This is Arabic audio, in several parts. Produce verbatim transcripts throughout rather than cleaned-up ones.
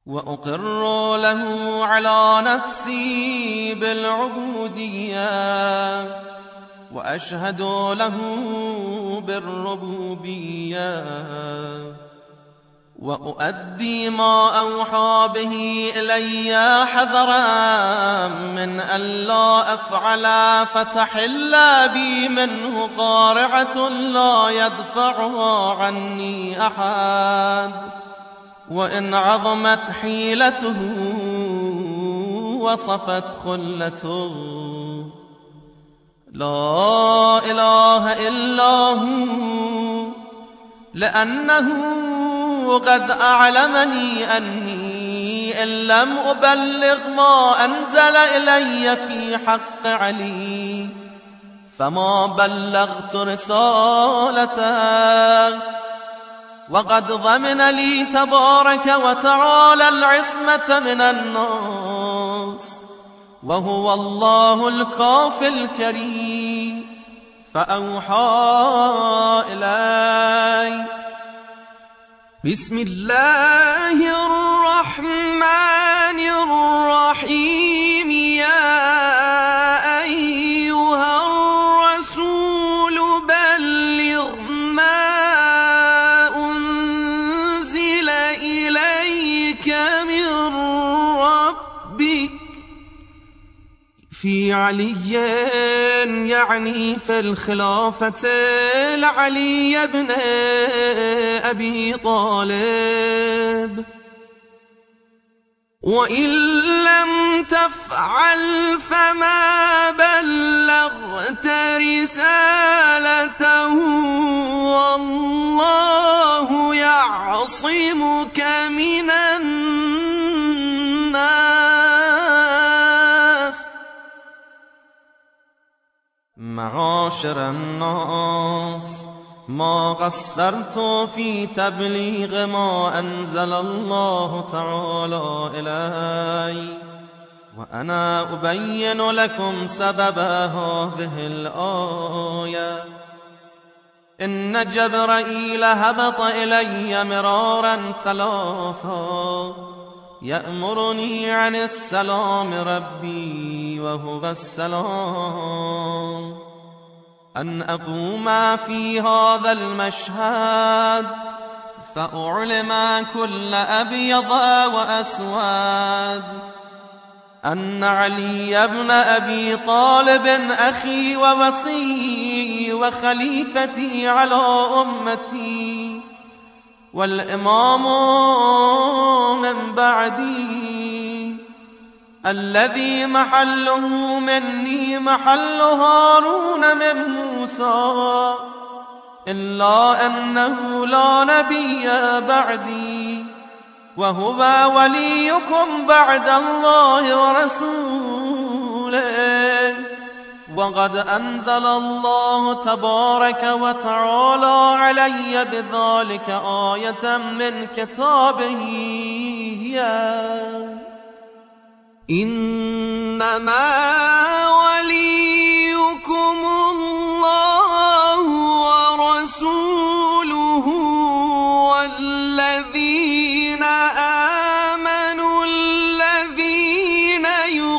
وأقر له على نفسي بالعبودية وأشهد له بالربوبية وأؤدي ما أوحى به إلي حذرا من ألا أفعل فتحل بي منه قارعة لا يدفعها عني أحد، وإن عظمت حيلته وصفت خلته لا إله إلا هو، لأنه قد أعلمني أني إن لم أبلغ ما أنزل إلي في حق علي فما بلغت رسالته، وقد ضمن لي تبارك وتعالى العصمة من الناس، وهو الله الكافي الكريم. فأوحى إلي بسم الله الرحمن الرحيم يا أيها الرسول بلغ ما أنزل إليك من ربك. في علي يعني في الخلافة لعلي بن أبي طالب، وإن لم تفعل فما بلغت رسالته والله يعصمك من الناس. معاشر الناس، ما قصرت في تبليغ ما أنزل الله تعالى إلي، وأنا أبين لكم سبب هذه الآية. إن جبرائيل هبط إلي مرارا ثلاثا يأمرني عن السلام ربي وهو السلام، أن أقوم في هذا المشهد فأعلم كل أبيض وأسود أن علي بن أبي طالب أخي ووصي وخليفتي على أمتي والإمام من بعدي، الذي محله مني محل هارون من موسى، إلا أنه لا نبي بعدي، وهو وليكم بعد الله ورسوله. وقد أنزل الله تبارك وتعالى علي بذلك آية من كتابه هي إنما وليكم الله ورسوله والذين آمنوا الذين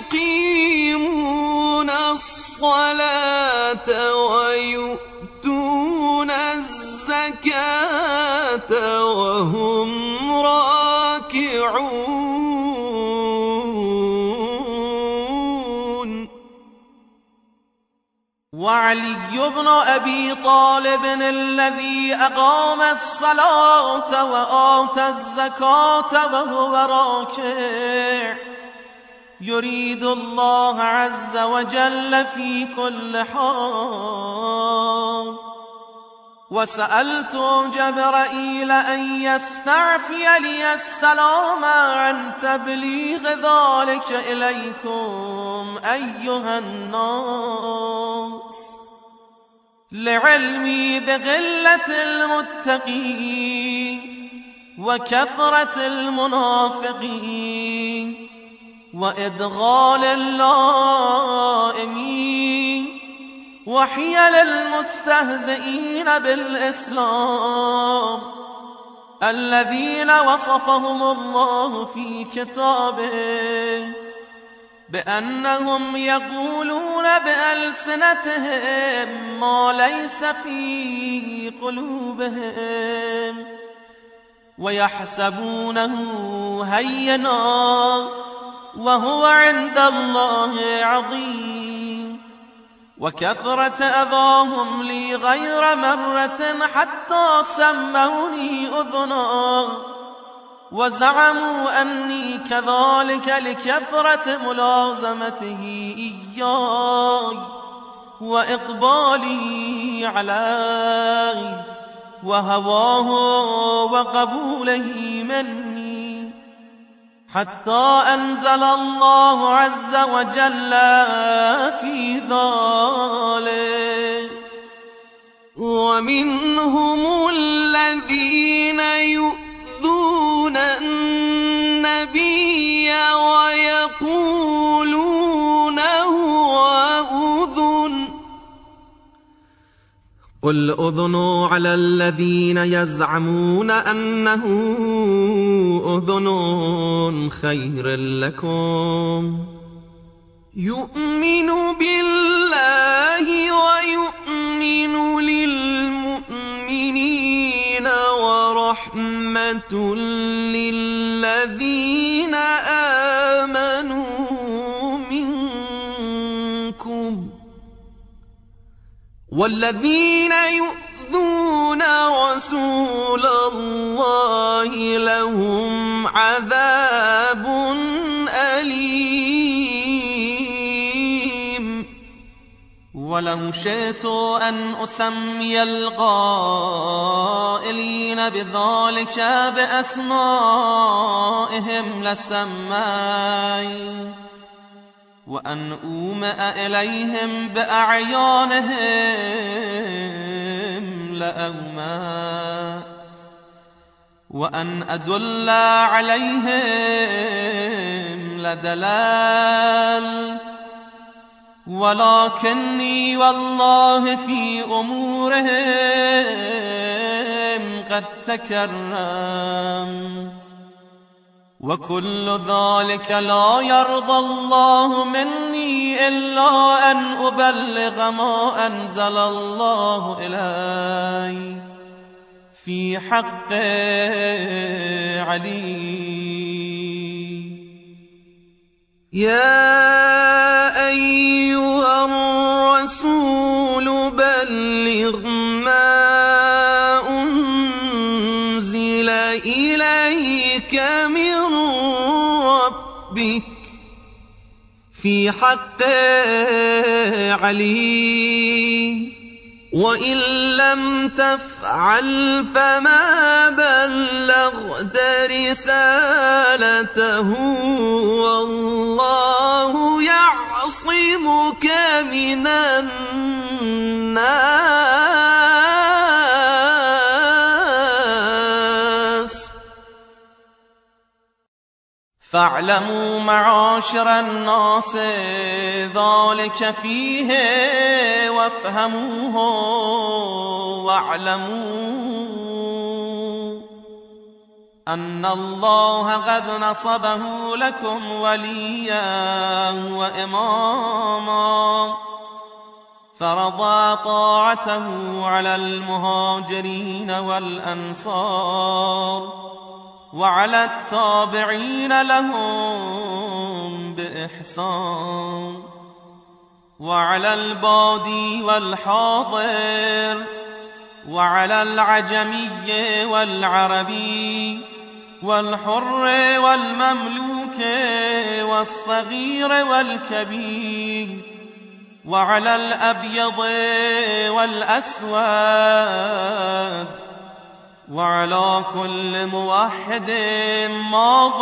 يقيمون الصلاة ويؤتون الزكاة وهم راكعون. وعلي بن أبي طالب الذي أقام الصلاة وآتى الزكاة وهو راكع يريد الله عز وجل في كل حال. وسألت جبرائيل أن يستعفي لي السلام عن تبليغ ذلك إليكم أيها الناس، لعلمي بغلة المتقين وكثرة المنافقين وإدغال اللائمين وحيل المستهزئين بالإسلام، الذين وصفهم الله في كتابه بأنهم يقولون بألسنتهم ما ليس في قلوبهم ويحسبونه هينا وهو عند الله عظيم، وكثرة أذاهم لي غير مرة حتى سموني أذنا وزعموا أني كذلك لكثرة ملازمته إياي وإقبالي عليه وهواه وقبوله مني، حتى أنزل الله عز وجل في ذلك: ومنهم الذين يؤذون النبي ويقولون هو أذن قل أذن على الذين يزعمون أنه أذن خير لكم يؤمن بالله ويؤمن للمؤمنين ورحمة للذين آمنوا منكم، والذين يؤذون رسول الله لهم عذاب أليم. ولو شئت أن أسمي القائلين بذلك بأسمائهم لسميت، وأن أومئ إليهم بأعيانهم لأومأت، وأن أدل عليهم لدللت، ولكني والله في أمورهم قد تكرمت، وكل ذلك لا يرضى الله مني إلا أن أبلغ ما أنزل الله إلي في حق علي. يا أيها الرسول بلغ ما أنزل إليك من ربك في حق علي، وإن لم تفعل فما بلغت رسالته والله يعصمك من الناس. فاعلموا معاشر الناس ذلك فيه وافهموه واعلموا أن الله قد نصبه لكم وليا وإماما، فرض طاعته على المهاجرين والأنصار وعلى التابعين لهم بإحسان، وعلى البادي والحاضر، وعلى العجمي والعربي، والحر والمملوك، والصغير والكبير، وعلى الأبيض والأسود، وعلى كل موحد ماض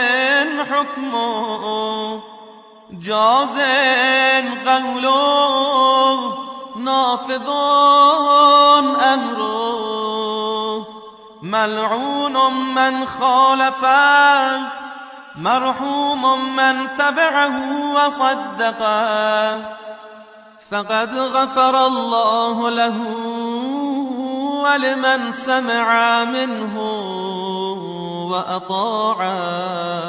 حكمه جاز قوله نافذ أمره، ملعون من خالفه، مرحوم من تبعه وصدقه، فقد غفر الله له ولمن سمع منه وأطاع